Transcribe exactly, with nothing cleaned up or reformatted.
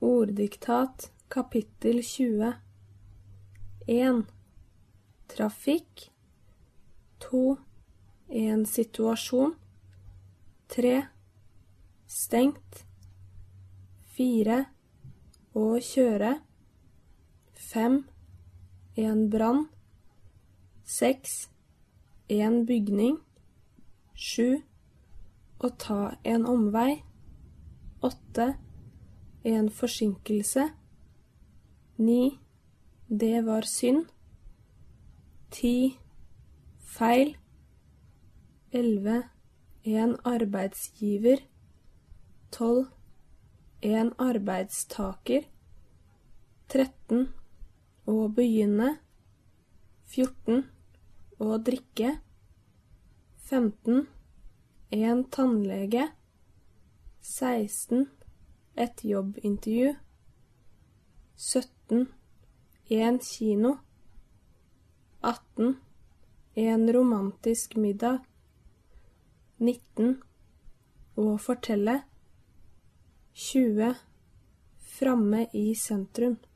Orddiktat kapittel tjue. en. Trafikk. to. En situasjon. tre. Stengt. fire. Å kjøre. fem. En brann. seks. En bygning. sju. Å ta en omvei. åtte. En forsinkelse. ni. Det var synd. ti. Feil. elleve. En arbeidsgiver. tolv. En arbeidstaker. tretten. Å begynne. fjorten. Å drikke. femten. En tannlege. seksten. Et jobbintervju. sytten. En kino. atten. En romantisk middag. nitten. Å fortelle. tjue. Framme i sentrum.